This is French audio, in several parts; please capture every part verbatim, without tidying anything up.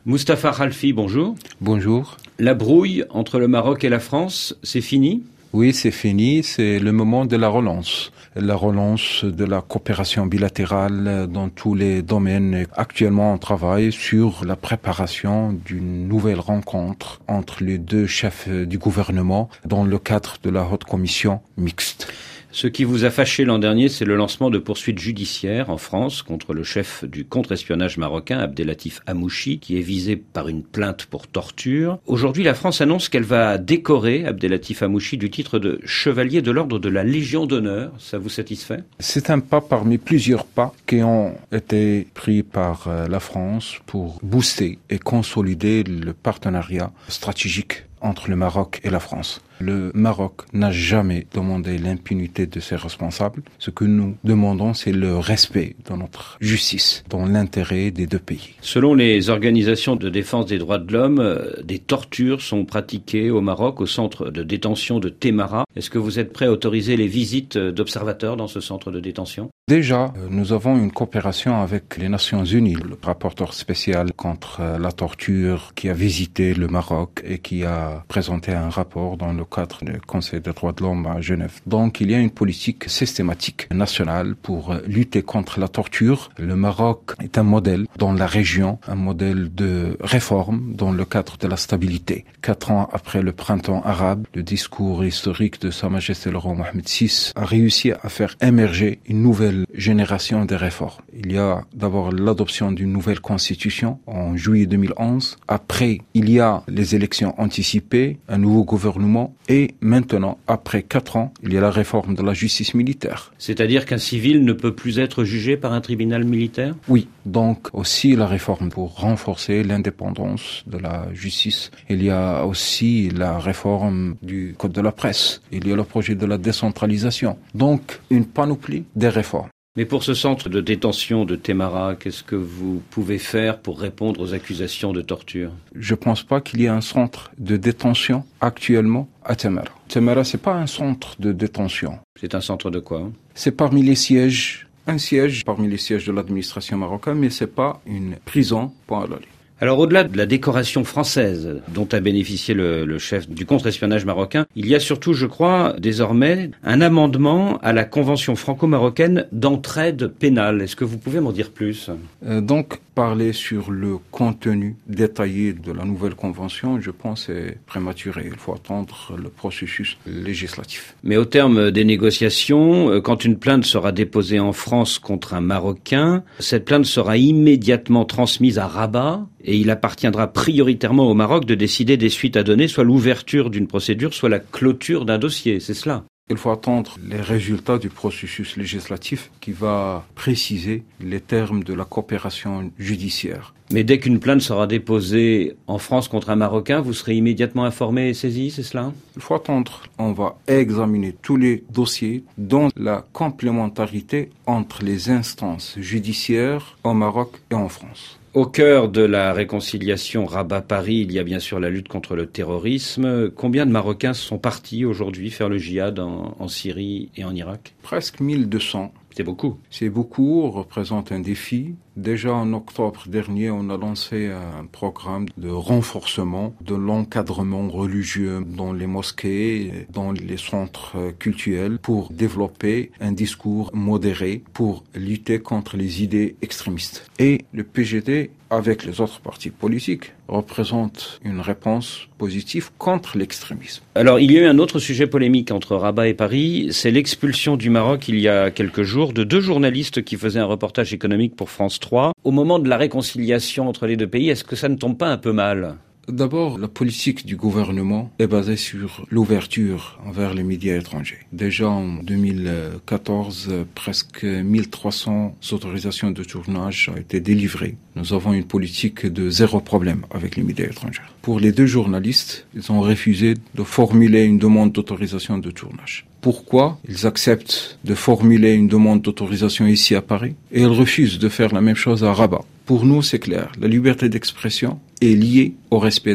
Mustapha Khalfi, bonjour. Bonjour. La brouille entre le Maroc et la France, c'est fini ? Oui, c'est fini. C'est le moment de la relance. La relance de la coopération bilatérale dans tous les domaines. Actuellement, on travaille sur la préparation d'une nouvelle rencontre entre les deux chefs du gouvernement dans le cadre de la haute commission mixte. Ce qui vous a fâché l'an dernier, c'est le lancement de poursuites judiciaires en France contre le chef du contre-espionnage marocain, Abdellatif Hamouchi, qui est visé par une plainte pour torture. Aujourd'hui, la France annonce qu'elle va décorer Abdellatif Hamouchi du titre de chevalier de l'ordre de la Légion d'honneur. Ça vous satisfait ? C'est un pas parmi plusieurs pas qui ont été pris par la France pour booster et consolider le partenariat stratégique entre le Maroc et la France. Le Maroc n'a jamais demandé l'impunité de ses responsables. Ce que nous demandons, c'est le respect de notre justice, dans l'intérêt des deux pays. Selon les organisations de défense des droits de l'homme, des tortures sont pratiquées au Maroc, au centre de détention de Témara. Est-ce que vous êtes prêt à autoriser les visites d'observateurs dans ce centre de détention ? Déjà, nous avons une coopération avec les Nations Unies, le rapporteur spécial contre la torture qui a visité le Maroc et qui a présenté un rapport dans le cadre du Conseil des droits de l'homme à Genève. Donc, il y a une politique systématique nationale pour lutter contre la torture. Le Maroc est un modèle dans la région, un modèle de réforme dans le cadre de la stabilité. Quatre ans après le printemps arabe, le discours historique de Sa Majesté le roi Mohammed six a réussi à faire émerger une nouvelle génération de réformes. Il y a d'abord l'adoption d'une nouvelle constitution en juillet deux mille onze. Après, il y a les élections anticipées, un nouveau gouvernement. Et maintenant, après quatre ans, il y a la réforme de la justice militaire. C'est-à-dire qu'un civil ne peut plus être jugé par un tribunal militaire ? Oui, donc aussi la réforme pour renforcer l'indépendance de la justice. Il y a aussi la réforme du code de la presse. Il y a le projet de la décentralisation. Donc, une panoplie des réformes. Mais pour ce centre de détention de Témara, qu'est-ce que vous pouvez faire pour répondre aux accusations de torture ? Je pense pas qu'il y ait un centre de détention actuellement à Témara. Témara, c'est pas un centre de détention. C'est un centre de quoi ? C'est parmi les sièges, un siège parmi les sièges de l'administration marocaine, mais c'est pas une prison, point à la ligne. Alors au-delà de la décoration française dont a bénéficié le, le chef du contre-espionnage marocain, il y a surtout, je crois, désormais un amendement à la convention franco-marocaine d'entraide pénale. Est-ce que vous pouvez m'en dire plus ? euh, Donc, parler sur le contenu détaillé de la nouvelle convention, je pense, c'est prématuré. Il faut attendre le processus législatif. Mais au terme des négociations, quand une plainte sera déposée en France contre un Marocain, cette plainte sera immédiatement transmise à Rabat. Et il appartiendra prioritairement au Maroc de décider des suites à donner, soit l'ouverture d'une procédure, soit la clôture d'un dossier, c'est cela ? Il faut attendre les résultats du processus législatif qui va préciser les termes de la coopération judiciaire. Mais dès qu'une plainte sera déposée en France contre un Marocain, vous serez immédiatement informé et saisi, c'est cela ? Il faut attendre. On va examiner tous les dossiers dont la complémentarité entre les instances judiciaires au Maroc et en France. Au cœur de la réconciliation Rabat-Paris, il y a bien sûr la lutte contre le terrorisme. Combien de Marocains sont partis aujourd'hui faire le djihad en, en Syrie et en Irak ? Presque mille deux cents. C'est beaucoup. C'est beaucoup, représente un défi. Déjà en octobre dernier, on a lancé un programme de renforcement de l'encadrement religieux dans les mosquées, dans les centres cultuels pour développer un discours modéré pour lutter contre les idées extrémistes. Et le P G T, avec les autres partis politiques, représente une réponse positive contre l'extrémisme. Alors, il y a eu un autre sujet polémique entre Rabat et Paris, c'est l'expulsion du Maroc il y a quelques jours de deux journalistes qui faisaient un reportage économique pour France trois. Au moment de la réconciliation entre les deux pays, est-ce que ça ne tombe pas un peu mal ? D'abord, la politique du gouvernement est basée sur l'ouverture envers les médias étrangers. Déjà en deux mille quatorze, presque mille trois cents autorisations de tournage ont été délivrées. Nous avons une politique de zéro problème avec les médias étrangers. Pour les deux journalistes, ils ont refusé de formuler une demande d'autorisation de tournage. Pourquoi ils acceptent de formuler une demande d'autorisation ici à Paris et ils refusent de faire la même chose à Rabat? Pour nous, c'est clair. La liberté d'expression est liée au respect des lois.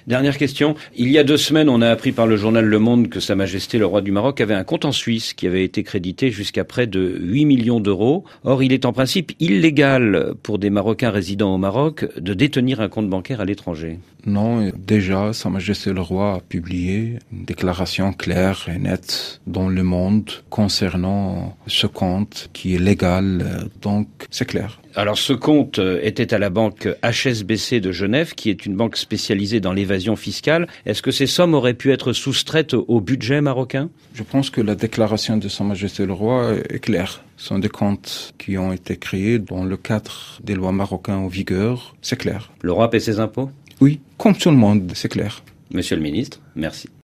Dernière question. Il y a deux semaines, on a appris par le journal Le Monde que Sa Majesté le roi du Maroc avait un compte en Suisse qui avait été crédité jusqu'à près de huit millions d'euros. Or, il est en principe illégal pour des Marocains résidant au Maroc de détenir un compte bancaire à l'étranger. Non, déjà, Sa Majesté le roi a publié une déclaration claire et nette dans Le Monde concernant ce compte qui est légal, donc c'est clair. Alors ce compte était à la banque H S B C de Genève, qui est une banque spécialisée dans l'évasion fiscale. Est-ce que ces sommes auraient pu être soustraites au budget marocain ? Je pense que la déclaration de Sa Majesté le roi est claire. Ce sont des comptes qui ont été créés dans le cadre des lois marocaines en vigueur. C'est clair. Le roi paie ses impôts ? Oui, comme tout le monde, c'est clair. Monsieur le ministre, merci.